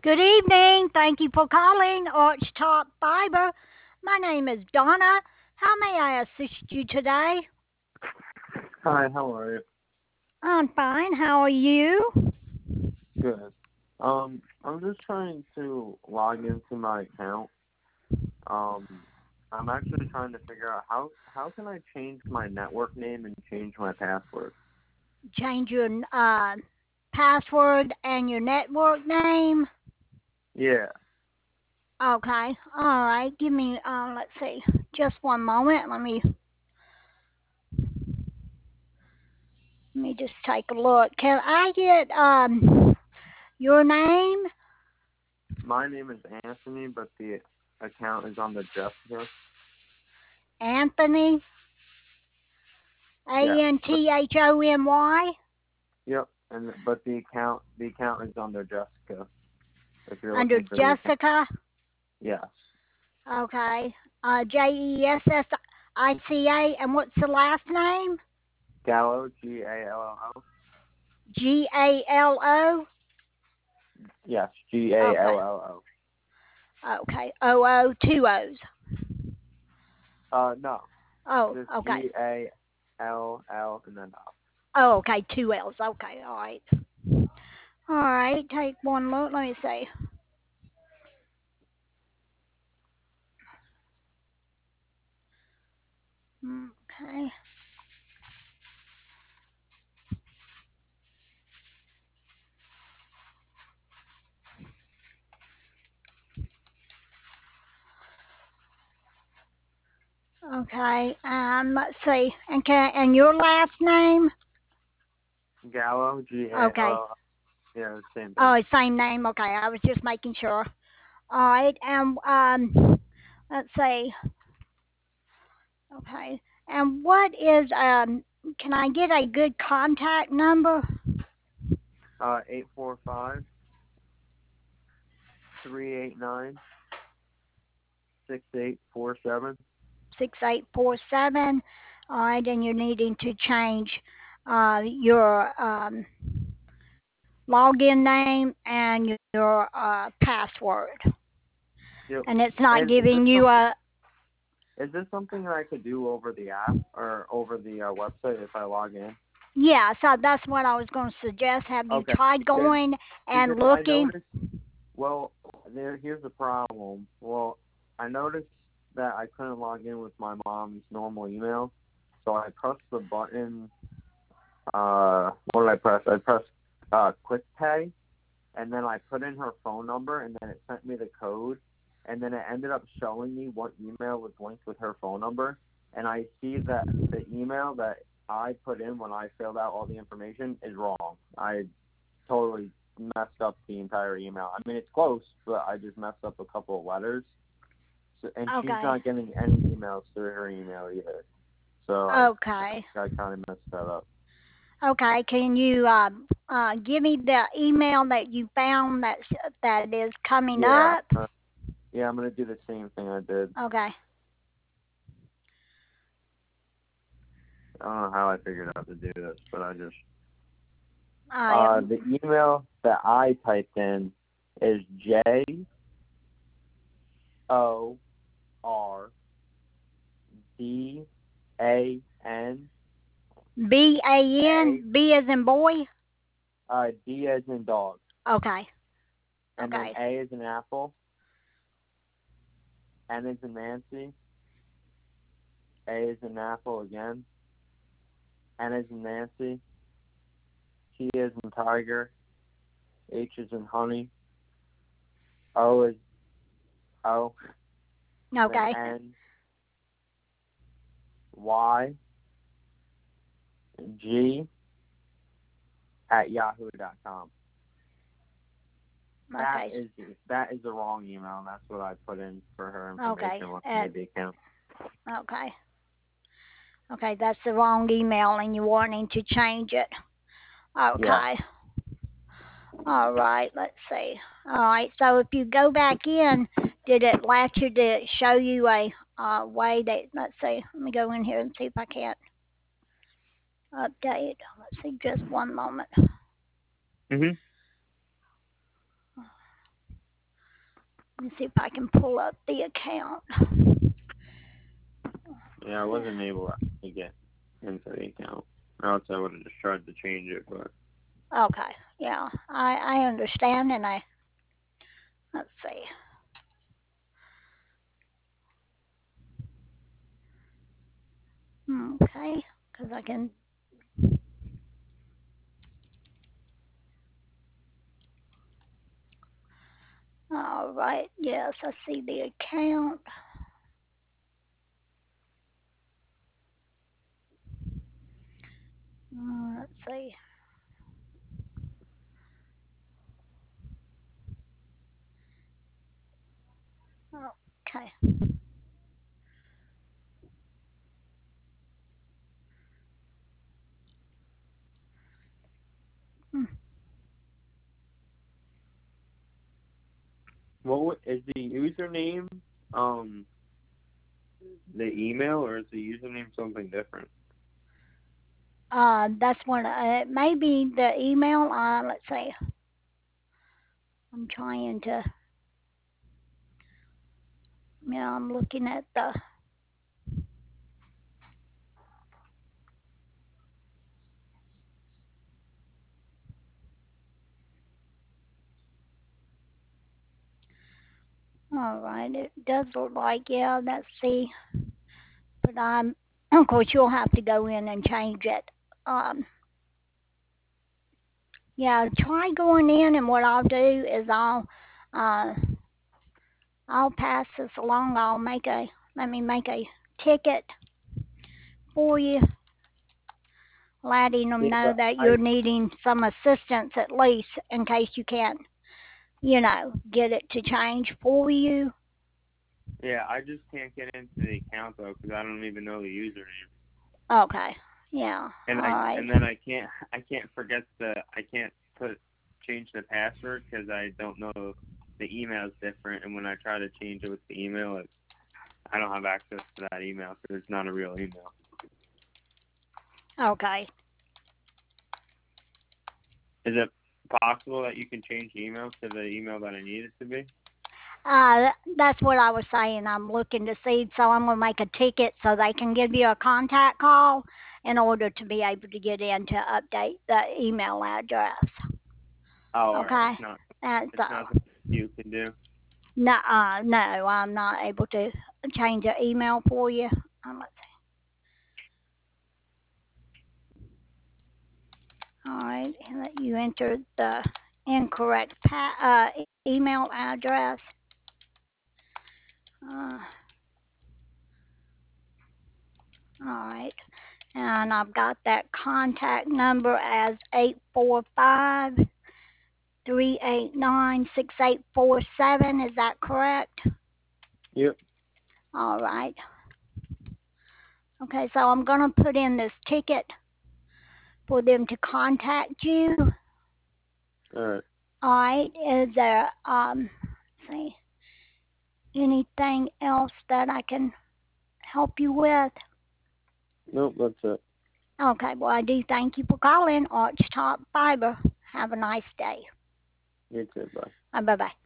Good evening. Thank you for calling Arch Top Fiber. My name is Donna. How may I assist you today? Hi, how are you? I'm fine. How are you? Good. I'm just trying to log into my account. Um, I'm actually trying to figure out how can I change my network name and change my password. Change your password and your network name. Yeah. Okay. All right. Give me, let's see, just one moment. Let me just take a look. Can I get your name? My name is Anthony, but the account is under Jessica. Anthony. Yeah. But Anthony. yep. But the account is under Jessica. If you're Under looking for the account. Jessica. Yes. Okay. Jessica. And what's the last name? Gallo, Gallo. Gallo. Yes, Okay. Gallo. Okay. Two O's. No. Oh, Just okay. Gall and then up. Oh, okay. Two L's. Okay. All right. All right. Take one look. Let me see. Okay. Okay. Let's see. And your last name? Gallo, Okay. Gallo. Yeah, the same thing. Oh, same name. Okay. I was just making sure. All right. And let's see. Okay. And what is can I get a good contact number? 845-389-6847. 6847. All right, and you're needing to change your login name and your password. Yep. And it's not And giving you a. is this something that I could do over the app or over the website if I log in? Yeah, so that's what I was going to suggest. Have you Okay. tried Because going and because I looking? noticed. Well, here's the problem. Well, I noticed that I couldn't log in with my mom's normal email, so I pressed the button. What did I press? I pressed Quick Pay, and then I put in her phone number, and then it sent me the code, and then it ended up showing me what email was linked with her phone number, and I see that the email that I put in when I filled out all the information is wrong. I totally messed up the entire email. I mean, it's close, but I just messed up a couple of letters, so, and she's Okay. not getting any emails through her email either. So Okay. I kind of messed that up. Okay. Can you give me the email that you found that is coming Yeah, up? yeah, I'm gonna do the same thing I did. Okay. I don't know how I figured out to do this, but I just I am. the email that I typed in is JORDAN A B as in boy. D as in dog, Okay. and then Okay. A as in apple, N as in Nancy, A as in apple again, N as in Nancy, T as in tiger, H as in honey, O as O, then Okay. N, Y, G at yahoo.com. That Okay. is that is the wrong email, and that's what I put in for her Okay. information when I made the account. Okay. Okay. That's the wrong email, and you're wanting to change it. Yes. Okay. All right. Let's see. All right. So if you go back in, did it let you? Did it show you a way that? Let's see. Let me go in here and see if I can't update. Let's see. Just one moment. Mhm. Let me see if I can pull up the account. Yeah, I wasn't able to get into the account. Or else I would have just tried to change it, but Okay, yeah, I understand, and let's see. Okay, because I can. All right, yes, I see the account. Let's see. Okay. Hmm. what is the username? Um, the email, or is the username something different? That's one. Maybe the email. Let's see. I'm trying to. Yeah, I'm looking at the. All right, it does look like, yeah, that's the. But of course, you'll have to go in and change it. Um, yeah, try going in, and what I'll do is uh, I'll pass this along. Let me make a ticket for you, letting them Yeah, know but that you're needing some assistance at least in case you can't, get it to change for you. I just can't get into the account though because I don't even know the username. Okay. Yeah. And All right. I can't forget I can't change the password because I don't know the email is different, and when I try to change it with the email, I don't have access to that email because it's not a real email. Okay. Is it possible that you can change the email to the email that I need it to be? That's what I was saying. I'm looking to see, so I'm going to make a ticket so they can give you a contact call in order to be able to get in to update the email address. Oh, all right. Okay? It's So, not something you can do. no, no, I'm not able to change the email for you. Let's see. All right, you entered the incorrect email address. Uh, all right. And I've got that contact number as 845-389-6847. Is that correct? Yep. All right. Okay, so I'm going to put in this ticket for them to contact you. All right. All right. Is there, let's see, anything else that I can help you with? Nope, that's it. Okay, well, I do thank you for calling Arch Top Fiber. Have a nice day. You too. Bye. Bye-bye.